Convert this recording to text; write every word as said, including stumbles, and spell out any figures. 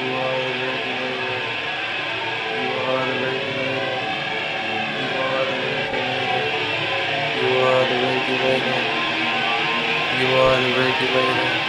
You are the regulator. You are the regulator. You are the regulator. You are the regulator. You are the regulator.